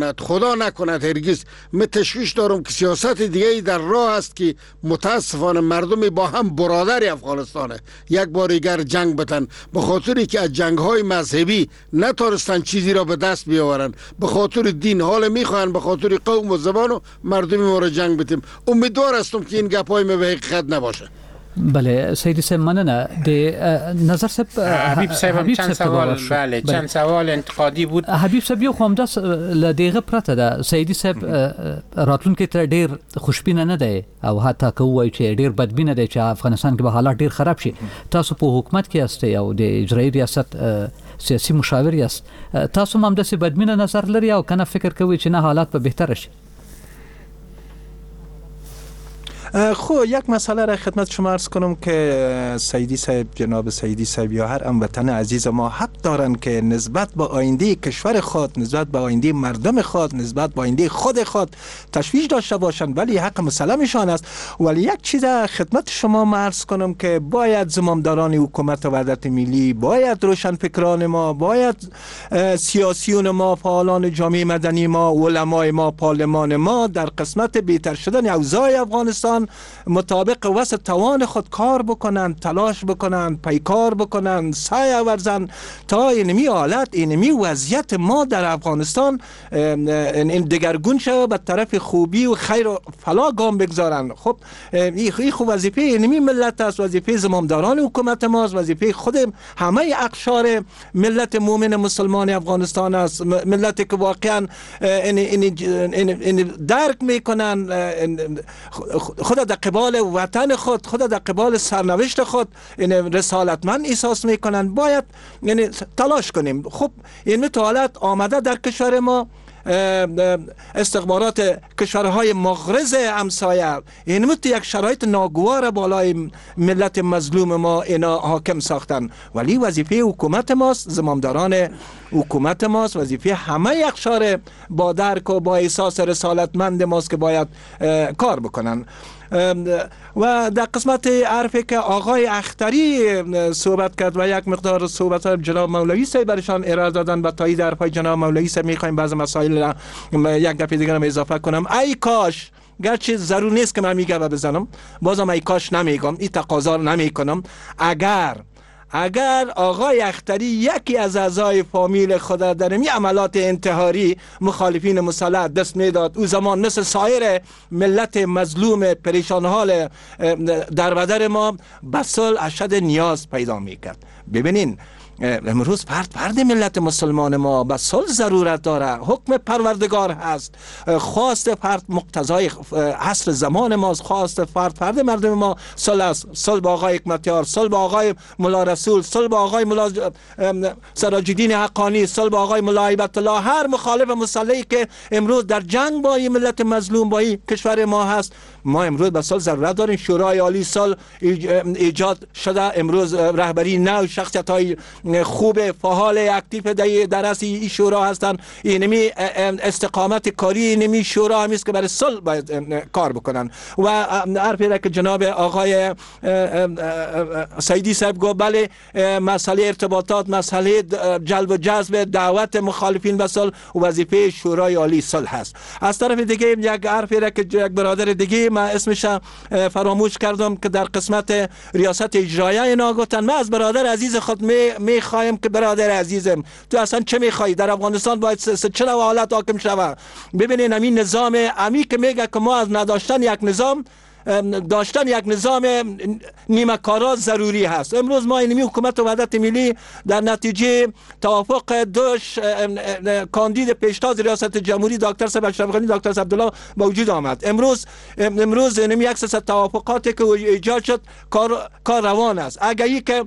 نکند هرگز، من تشویش دارم که سیاست دیگه در راه است که متاسفانه مردم با هم برادر افغانستانه یک بار دیگر جنگ بتن، به خاطری که از جنگ‌های مذهبی نتونستن چیزی را به دست بیاورن، به خاطر دین حال میخوان، به خاطر قوم و زبان و مردم ما را جنگ بتیم. امیدوار هستم که این گپای به حقیقت نباشه. بله سیدی صاحب مننه. نظر صاحب حبیب صاحب چند سوال، بله چند سوال انتقادی بود. حبیب صاحب یو خو همداس لدیغه پرته ده. سیدی صاحب راتلونکي ته ډیر خوشبینه نه دی او حتی که وایي چې ډیر بدبینه دی چې افغانستان کې به حالات ډیر خراب شي. تاسو په حکومت کې یاست او د اجرایي ریاست سیاسي مشاور یاست، تاسو هم داسې بدبینه نظر لري او کنه فکر کوي چې نه حالات به بهتر شي؟ خو یک مسئله را خدمت شما عرض کنم که سیدی صاحب، جناب سیدی صاحب یا هر هموطن عزیز ما حق دارن که نسبت به آینده کشور خود، نسبت به آینده مردم خود، نسبت به آینده خود تشویش داشته باشند، ولی حق مسلمشان است. ولی یک چیز خدمت شما عرض کنم که باید زمامداران حکومت و وحدت ملی، باید روشنفکران ما، باید سیاسیون ما، فعالان جامعه مدنی ما، علمای ما، پارلمان ما در قسمت بهتر شدن اوضاع افغانستان افغانستان مطابق وسع توان خود کار بکنن، تلاش بکنن، پیکار بکنن، سعی ورزن تا اینمی حالت، اینمی وضعیت ما در افغانستان این دگرگون شود، به طرف خوبی و خیر و فلاح گام بگذارن. خب این خوب وظیفه اینمی ملت است، وظیفه زمامداران حکومت ماست، وظیفه خود همه اقشار ملت مومن مسلمان افغانستان است. ملتی که واقعا این درک میکنن خود در قبال وطن خود، خود در قبال سرنوشت خود این رسالتمند احساس میکنن. باید یعنی تلاش کنیم. خب این حالت آمده در کشور ما، استخبارات کشورهای مغرض همسایه این یک شرایط ناگوار بالای ملت مظلوم ما اینا حاکم ساختن. ولی وظیفه حکومت ماست، زمامداران حکومت ماست، وظیفه همه اقشار با درک و با احساس رسالتمند ماست که باید کار بکنن. و در قسمت حرفی که آقای اختری صحبت کرد و یک مقدار صحبت جناب مولوی صاحب برشان ارائه دادن و تایید حرفای جناب مولوی صاحب میخوایم بعض مسائل را یک دفعه دیگر اضافه کنم. ای کاش، گرچه ضرور نیست که من میگم بزنم، بازم ای کاش نمیگم، این تقاضا نمی کنم، اگر آقای اختری یکی از اعضای فامیل خود در این عملات انتحاری مخالفین مسلح دست میداد، او زمان مثل سایر ملت مظلوم پریشان حال در بدر ما به صلح اشد نیاز پیدا میکرد. ببینین امروز فرد ملت مسلمان ما به صلح ضرورت داره. حکم پروردگار هست، خواست فرد مقتضای عصر زمان ماست، خواست فرد مردم ما صلح است. صلح با آقای حکمتیار، صلح با آقای ملا رسول، صلح با آقای ملا سراج الدین حقانی، صلح با آقای ملا هیبت الله. هر مخالف مسلحی که امروز در جنگ با این ملت مظلوم با این کشور ما هست، ما امروز به صلح ضرورت داریم. شورای عالی صلح ایجاد شده، امروز رهبری نو، شخصیت‌های خوب فعال اکتیو در رأس این شورا هستند. اینمی استقامت کاری اینمی شورا هم است که برای صلح باید کار بکنن. و حرفی را که جناب آقای سیدی صاحب گفت، بله مسئله ارتباطات، مسئله جلب و جذب دعوت مخالفین به صلح وظیفه شورای عالی صلح هست. از طرف دیگه یک حرفی را که یک برادر دیگه من اسمش فراموش کردم که در قسمت ریاست اجراییه اینا گفتن، من از برادر عزیز خود میخوایم که برادر عزیزم تو اصلا چه میخوایی؟ در افغانستان باید چه نوع حالت حاکم شود؟ ببینین همین نظام امی که میگه که ما از نداشتن یک نظام داشتن یک نظام نیمه کارا ضروری هست. امروز ما اینمی حکومت وحدت ملی در نتیجه توافق دوش کاندید پیشتاز ریاست جمهوری دکتر صاحب اشرف غنی، دکتر صاحب عبدالله با وجود آمد. امروز اینمی یک سلسله توافقاتی که ایجاد شد کار روان است. اگه که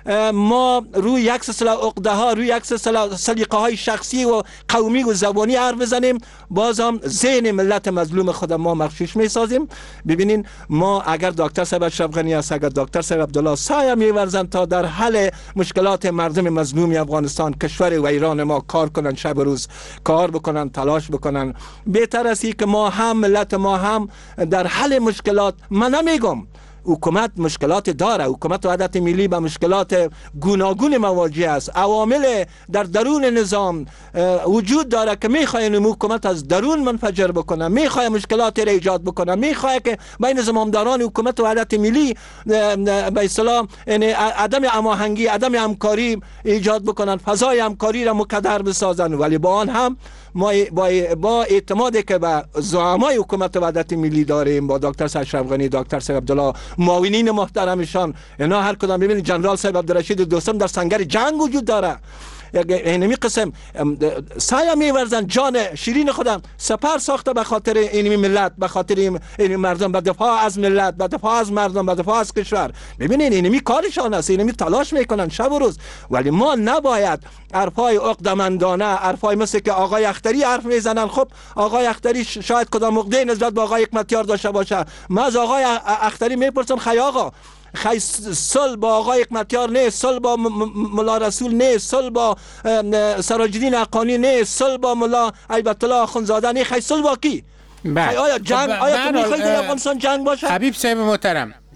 ما روی یک سلسله عقده ها، روی یک سلسله سلیقه های شخصی و قومی و زبانی حرف بزنیم، باز هم ذهن ملت مظلوم خود ما مغشوش میسازیم. ببینین ما اگر دکتر صاحب اشرف غنی است، اگر دکتر صاحب عبدالله سعی می‌ورزند تا در حل مشکلات مردم مظلوم افغانستان، کشور و ایران ما کار کنن، شب و روز کار بکنن، تلاش بکنن، بهتر است که ما هم ملت ما هم در حل مشکلات، من نمیگم حکومت مشکلات داره، حکومت وحدت ملی با مشکلات گوناگون مواجه است، عوامل در درون نظام وجود داره که میخواین حکومت از درون منفجر بکنه، میخواد مشکلات را ایجاد بکنه، میخواد که بین زمامداران حکومت وحدت ملی به اصطلاح عدم هماهنگی، عدم همکاری ایجاد بکنن، فضای همکاری را مکدر بسازن. ولی با آن هم ما با اعتمادی که به زعمای حکومت وحدت ملی داریم، با دکتر صاحب اشرف غنی، دکتر صاحب عبدالله، معاونین محترمشان، اینا هر کدام ببینید جنرال صاحب عبدالرشید دوستم در سنگر جنگ وجود داره. اینمی قسم سعی می‌ورزن جان شیرین خودم سپر ساخته به خاطر اینمی ملت، به خاطر این مردم، به دفاع از ملت، به دفاع از مردم، به دفاع از کشور. ببینید اینمی کارشان است، اینمی تلاش میکنن شب و روز. ولی ما نباید حرفای عقده‌مندانه، حرفای مثل که آقای اختری حرف میزنن. خب آقای اختری شاید کدام عقده نسبت به آقای حکمتیار داشته باشه. من از آقای اختری میپرسم، خی آقا، خی صلح با آقای حکمتیار نه، صلح با ملا رسول نه، صلح با سراج الدین حقانی نه، صلح با ملا هیبت الله اخوندزاده نه، خی صلح با کی؟ آیا جنگ، آیا تو میخوای در افغانستان جنگ باشه؟ حبیب صاحب محترم،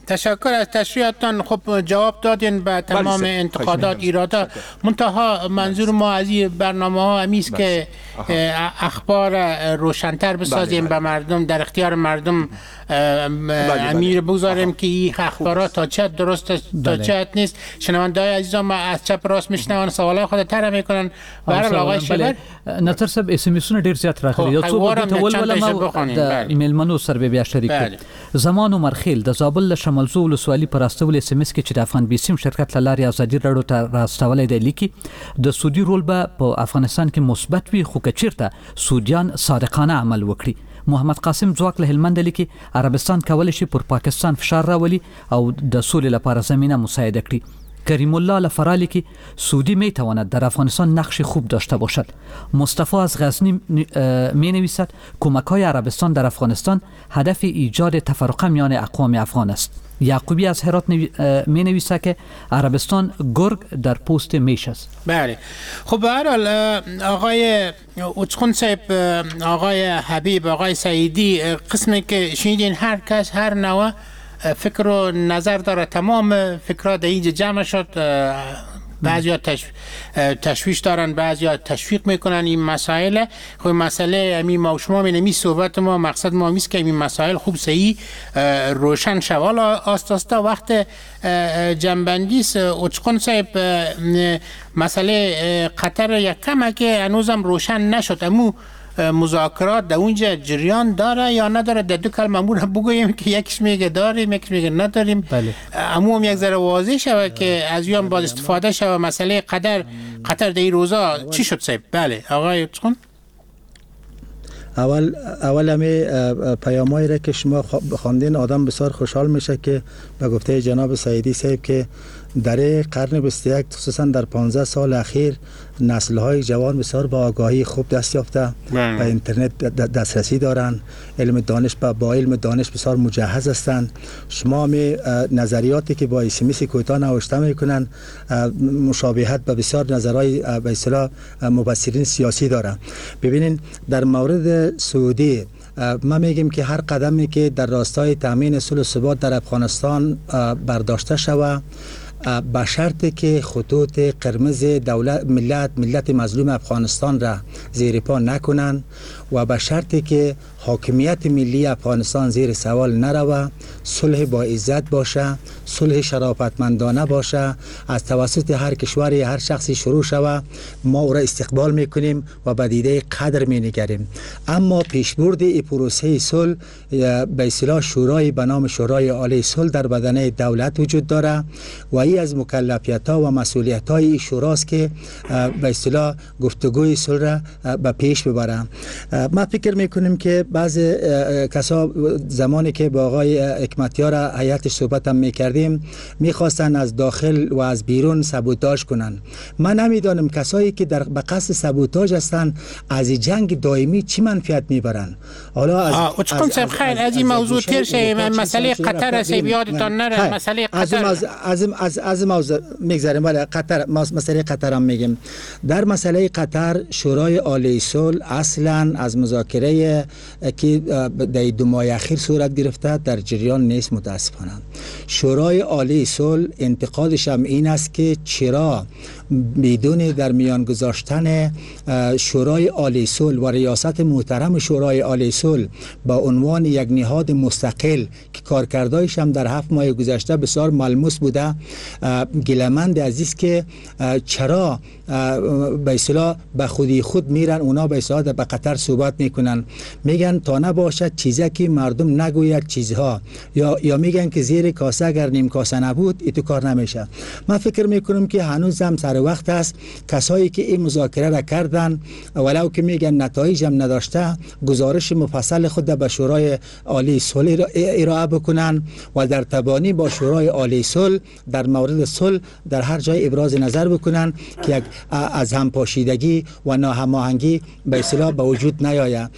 تشکر از تشریحاتتان. خب جواب دادین به تمام انتقادات ایرادا. منتها منظور ما از این برنامه ها همیست که اخبار روشن‌تر بسازیم به مردم، در اختیار مردم امیر بگذاریم که این اخبارات تا چه درست تا چه نیست. شنونده‌های عزیزم ما از چپ راست میشنون، سوالای خود طرح میکنن. برای آقای شبر نظر صاحب اس ام اس ډیر زیات راغلي. یو څو به تول ولما د ایمیل منو سره بیا شریک زمان عمر خیل د زابل له شمالزو ولسوالي پر استول اس ام اس کې چې د افغان بیسیم شرکت لاري ازادي راډیو ته راستولې د لیکي د سعودي رول په افغانستان کې مثبت وي، خو کچیرته سعودیان صادقانه عمل وکړي. محمد قاسم ځواک له هلمند لیکي عربستان کولای شي پر پاکستان فشار راولي او د سولې لپاره زمينه مساعده کړي. کریم الله لفرالی که سعودی می تواند در افغانستان نقش خوب داشته باشد. مصطفی از غزنی می نویسد کمک‌های عربستان در افغانستان هدف ایجاد تفرقه میان اقوام افغان است. یعقوبی از هرات می نویسد که عربستان گرگ در پوست میش است. بله. خب به هر حال آقای اوچخون صاحب، آقای حبیب، آقای سعیدی، قسمی که شنیدین هر کس هر نوع فکر و نظر داره. تمام فکرات اینجا جمع شد. بعضی ها تشویش دارن، بعضی ها تشویق میکنن این مسائل. خب مسئله امی ما و شما می صحبت ما مقصد ما میست که این مسائل خوب صحیح روشن شوال آستاسته. وقت جنبندی اوچقون صاحب، مسئله قطر یک کمه که هنوزم روشن نشد. امو مذاکرات در اونجا جریان داره یا نداره؟ در دو کلمه بگوییم که یکیش میگه داریم، یکیش میگه نداریم. اما هم یک ذره واضح شود که از یون باز استفاده شود. مسئله قطر در این روزا چی شد صاحب؟ بله آقای چون اول همی پیامایی را که شما خواندین آدم بسیار خوشحال میشه که به گفته جناب سعیدی صاحب که در قرن 21 خصوصا در 15 سال اخیر نسل‌های جوان بسیار با آگاهی خوب دست یافته، به اینترنت دسترسی دارن، با علم دانش بسیار مجهز هستند. شما می نظریاتی که با اسمس کوتاه نوشته میکنن مشابهت به بسیار نظرهای به اصطلاح مبصرین سیاسی داره. ببینین در مورد سعودی ما میگیم که هر قدمی که در راستای تامین صلح و ثبات در افغانستان برداشته شود به شرطی که خطوط قرمز ملت مظلوم افغانستان را زیر پا نکنن و به شرطی که حاکمیت ملی افغانستان زیر سوال نروه، صلح با عزت باشه، صلح شرافتمندانه باشه، از توسط هر کشوری هر شخصی شروع شوه، ما او را استقبال میکنیم و به دیده قدر مینگریم. اما پیشبرد این پروسه صلح به اصطلاح شورای به نام شورای عالی صلح در بدنه دولت وجود داره و این از مکلفیت‌ها و مسئولیت‌های این شوراست که به اصطلاح گفتگوی صلح را به پیش ببره. ما فکر میکنیم که بعض کسا زمانی که با آقای حکمتیار هیئتش صحبت هم میکردیم میخواستن از داخل و از بیرون سابوتاژ کنن. من نمیدانم کسایی که در به قصد سابوتاژ هستن از جنگ دائمی چی منفعت میبرن. حالا از این موضوع تیر شه، مسئله قطر سیبیادتان نره. مسئله قطر از موضوع میگذاریم، ولی قطر مسئله قطر هم میگیم. در مسئله قطر شورای عالی صلح اصلا از مذاکره که در 2 ماه اخیر صورت گرفته در جریان نیست. متاسفانه شورای عالی صلح انتقادش هم این است که چرا بدون در میان گذاشتن شورای عالی صلح و ریاست محترم شورای عالی صلح با عنوان یک نهاد مستقل که کارکردهایش هم در 7 ماه گذشته بسیار ملموس بوده، گلمند عزیز که چرا به اصطلاح به خودی خود میرن اونا به اصطلاح به قطر صحبت میکنن، میگن تا نباشد چیزی که مردم نگوید چیزها، یا میگن که زیر کاسه اگر نیم کاسه نبود این تو کار نمیشه. من فکر میکنم که هنوز هم سر وقت است کسایی که این مذاکره را کردن ولو که میگن نتایج هم نداشته گزارش مفصل خود به شورای عالی صلح ارائه بکنن و در تبانی با شورای عالی صلح در مورد صلح در هر جای ابراز نظر بکنن که از هم پاشیدگی و ناهماهنگی به اصطلاح به وجود نیاید.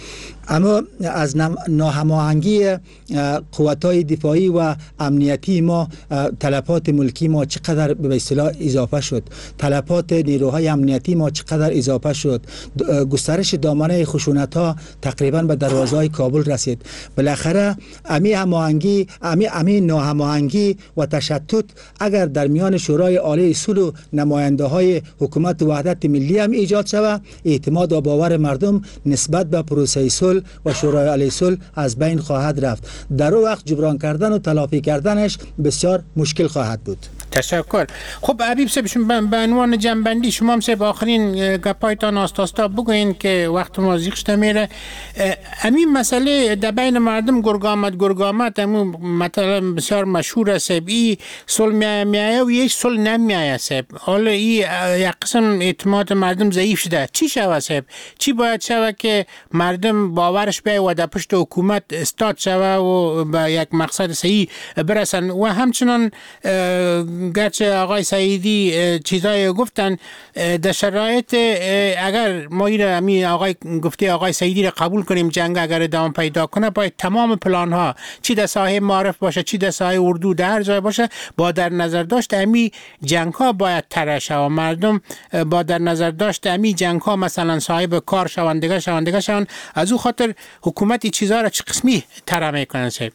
اما از ناهماهنگی قوت‌های دفاعی و امنیتی ما تلفات ملکی ما چقدر به اصطلاح اضافه شد، تلفات نیروهای امنیتی ما چقدر اضافه شد، گسترش دامنه خشونت‌ها تقریبا به دروازه‌های کابل رسید. بالاخره امی ناهماهنگی و تشتت اگر در میان شورای عالی صلح و نماینده‌های حکومت وحدت ملی هم ایجاد شود، اعتماد و باور مردم نسبت به پروسه صلح و شورای عالی صلح از بین خواهد رفت. در اون وقت جبران کردن و تلافی کردنش بسیار مشکل خواهد بود. تشکر. خب حبیب صاحب، به عنوان جنبندی شما هم صاحب آخرین گپایتان آستاستا بگوین که وقت ما زیغشت میره. همین مسئله در بین مردم گرگامت همون مثلا بسیار مشهور است، ای صلح میایه و یک صلح نمیایه صاحب. حالا یک قسم اعتماد مردم ضعیف شده. چی شود صاحب؟ چی باید شود که مردم باورش بیاید و در پشت حکومت استاد شود و به یک مقصد صحیح برسن؟ و همچنان گرچه آقای سعیدی چیزای گفتن، در شرایط اگر ما این آقای سعیدی را قبول کنیم، جنگ اگر ادامه پیدا کنه، باید تمام پلان ها چی در ساحه معارف باشه، چی در ساحه اردو، در هر جای باشه، با در نظر داشت امی جنگ ها باید طرح شود. مردم با در نظر داشت امی جنگ ها مثلا صاحب کار شوندگان از او خاطر حکومت این چیزها را چه قسمی طرح میکنن صاحب؟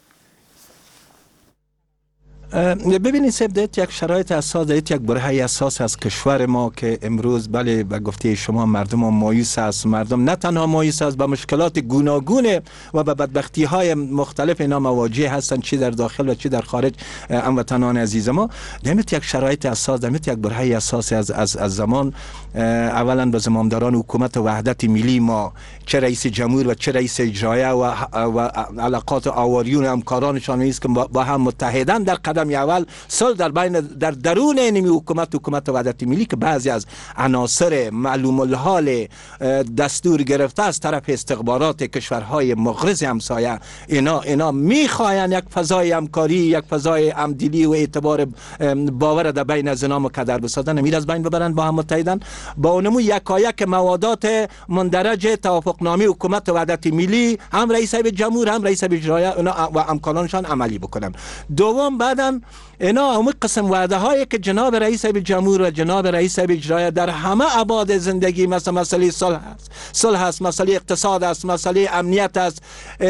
ببینید صاحب، دید یک شرایط اساس، دید یک برهه اساس از کشور ما که امروز بله به گفته شما مردم مایوس است. مردم نه تنها مایوس است، به مشکلات گوناگون و به بدبختی های مختلف اینا مواجه هستند، چی در داخل و چی در خارج هموطنان عزیز ما. دید یک شرایط اساس، دید یک برهه اساس از زمان اولا به زمامداران حکومت وحدت ملی ما، چه رئیس جمهور و چه رئیس اجرایه و علاقات آواریون و همکارانشان است که با هم متحدن در قدم اول صلح در درون اینمی حکومت وحدت ملی که بعضی از عناصر معلوم الحال دستور گرفته از طرف استخبارات کشورهای مغرض همسایه، اینا میخواین یک فضای همکاری، یک فضای همدلی و اعتبار باور در بین از اینا مقدر بسازن، امیر از بین ببرن، با هم متحدن، با اونمو یکایک موادات مندرج توافقنامه حکومت وحدت ملی هم رئیس جمهور هم رئیس اجرایه و همکارانشان عملی بکنن. دوم بعدن اینا همه قسم وعده هایی که جناب رئیس جمهور و جناب رئیس اجرایه در همه ابعاد زندگی، مثلا مسئله صلح است، مسئله اقتصاد است، مسئله امنیت است،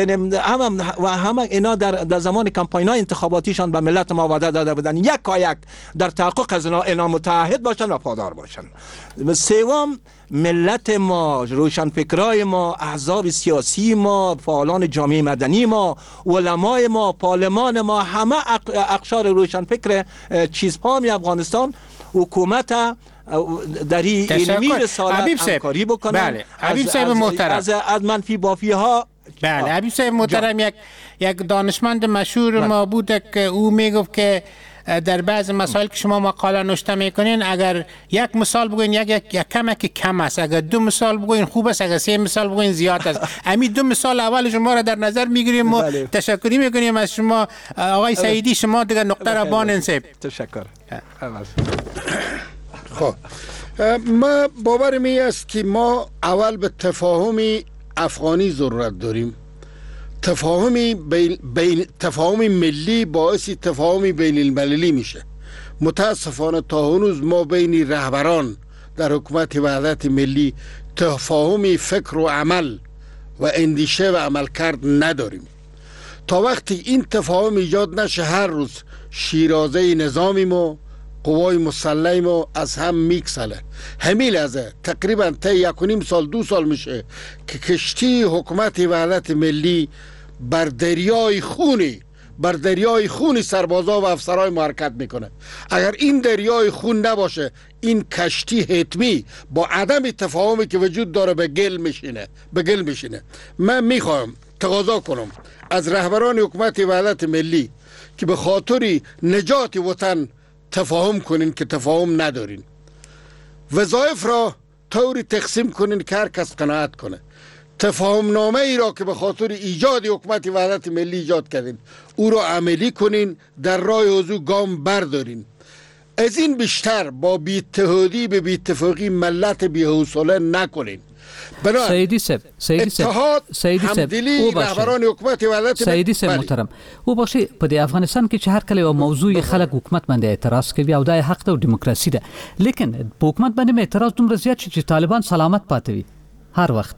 همه اینا در زمان کمپاین های انتخاباتیشان به ملت ما وعده داده بودن یک در تحقق از اینا متحد باشن و پادار باشن. سوم ملت ما، روشنفکرای ما، احزاب سیاسی ما، فعالان جامعه مدنی ما، علمای ما، پارلمان ما، همه اقشار روشنفکر چیزپامی افغانستان حکومت در این رسالت همکاری بکنن. بله حبیب صاحب محترم، از منفی بافی ها. بله حبیب صاحب محترم، یک دانشمند مشهور ما بود که او میگفت که در بعض مسائل که شما مقاله نوشته میکنین، اگر یک مثال بگوین یک کم است، اگر دو مثال بگوین خوب است، اگر سه مثال بگوین زیاد است. همین دو مثال اول شما را در نظر میگیریم و تشکری میکنیم از شما آقای سعیدی. شما دیگر نقطه را بانن صاحب. تشکر. خب ما باورم این است که ما اول به تفاهم افغانی ضرورت داریم. تفاهم ملی باعث تفاهم بین المللی میشه. متاسفانه تا هنوز ما بین رهبران در حکومت وحدت ملی تفاهم فکر و عمل و اندیشه و عملکرد نداریم. تا وقتی این تفاهم ایجاد نشه، هر روز شیرازه نظامی ما، قوای مسلح ما از هم میکسله. همین لحظه تقریبا تا 1.5 سال 2 سال میشه که کشتی حکومت وحدت ملی بر دریای خونی سربازا و افسرهای ما حرکت میکنه. اگر این دریای خون نباشه، این کشتی حتمی با عدم تفاهمی که وجود داره به گل میشینه. من میخوام تقاضا کنم از رهبران حکومت وحدت ملی که به خاطر نجات وطن تفاهم کنین که تفاهم ندارین. وظایف را طوری تقسیم کنین که هر کس قناعت کنه. تفاهم نامه ای را که به خاطر ایجاد حکومت وحدت ملی ایجاد کردین، او را عملی کنین، در راه حضور گام بردارین. از این بیشتر با بی‌اتحادی به بی‌اتفاقی ملت بی‌حوصله نکنین. سیدی صاحب همدلی رهبران حکومت ولایت سیدی صاحب محترم او باشي په افغانستان کې چې هر کله یو موضوع خلک حکومت باندې اعتراض کوي او د حق او دیموکراسي ده، لیکن په حکومت باندې اعتراض دومره زیات چې طالبان سلامت پاتې وي هر وخت،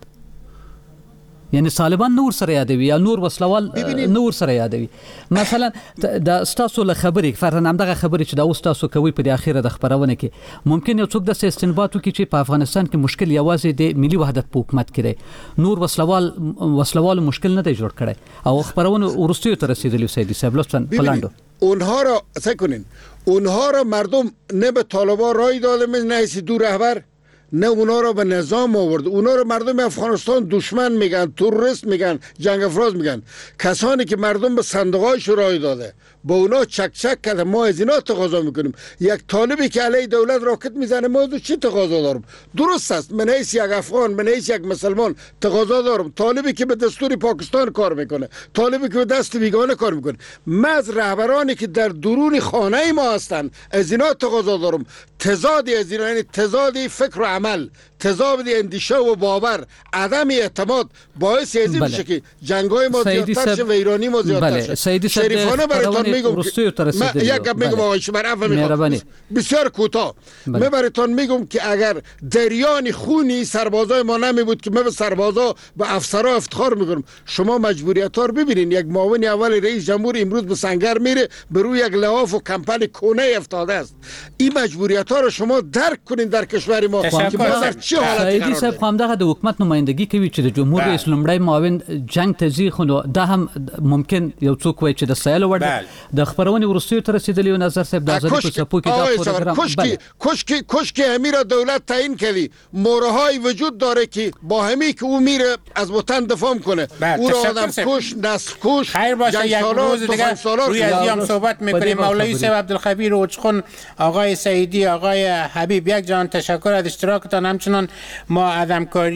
یعنی طالبان نور سره یادوي یا نور وسلوال نور سره یادوي. مثلا د ستاسو له خبرې فرضاً همدغه خبرې چې دا اوس تاسو کوي په اخیره د خبرونه کې ممکن یو څوک د استنباط وکړي چې په افغانستان کې مشکل یوازې د ملي وحدت په حکومت کې دی، نور وسلوال مشکل نه دی جوړ کړی او خبرونه ورستیو ته رسیدلی. سیدی صاحب لطفاً پلاندو اونها را سکنین، اونها را مردم نه به طالبان رای داده نه دو رهبر، نه اونا رو به نظام آورد. اونا رو مردم افغانستان دشمن میگن، تروریست میگن، جنگ افراز میگن. کسانی که مردم به صندوق‌هاش رای داده با اونا چک کرده ما از اینا تقاضا میکنیم. یک طالبی که علیه دولت راکت میزنه ما از چی تقاضا دارم؟ درست است، من حیث یک افغان، من حیث یک مسلمان تقاضا دارم. طالبی که به دستور پاکستان کار میکنه، طالبی که به دست بیگانه کار میکنه، من از رهبرانی که در درون خانه ما هستن از اینا تقاضا دارم. تضادی از اینا، یعنی تضادی فکر و عمل، تضادی اندیشه و باور، عدم اعتماد باعث از این میشه که جنگ‌های ما زیادتر شه و ایرانی ما زیادتر شه. شریفانه براتون میگم من یک گپ میگم آقای شبر عفو میخوام بسیار کوتاه. من براتون میگم که اگر دریان خونی سربازای ما نمی بود که من به سربازا به افسرها افتخار میکنم. شما مجبوریت ها رو ببینین، یک معاون اول رئیس جمهور امروز به سنگر میره به روی یک لحاف و کمپل کونه افتاده است. این مجبوریت ها رو شما درک کنین در کشور ما که ما در چه حالتی قرار داریم. خو همدغه د حکومت نمایندگی کوي چې د جمهور رئیس لومړی معاون جنگ تزي خو دا هم ممکن یو څوک وایي چې د سایل وړ د خبرونې ورستیو تر رسیدلی نظر صاحب د ازادي په چپو کې دا پروګرام کشکی امیر دولت تعیین کردی مورهای وجود داره که با همی که او میره از وطن دفاع کنه او را آدم کش، نسل کش، خیر باشه. یک روز دیگه روی ازیام صحبت میکنیم. مولوی صاحب عبدالخبیر اوچخون، آقای سعیدی، آقای حبیب، یک جان تشکر از اشتراکتان. همچنان ما از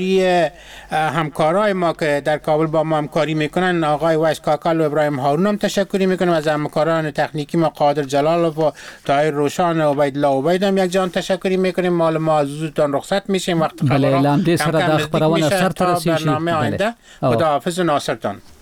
همکارای ما که در کابل با ما همکاری میکنن، آقای ویس کاکل و ابراهیم هارون هم تشکری میکنم. از همکاران تکنیکی ما قادر جلالov و طاهر روشان و عبیدالله عبید هم یک جان تشکری میکنیم. مال ما از حضورتان رخصت میشیم. وقت خبرها کم کم نزدیک میشه تا برنامه آینده. خداحافظ ناصرتان.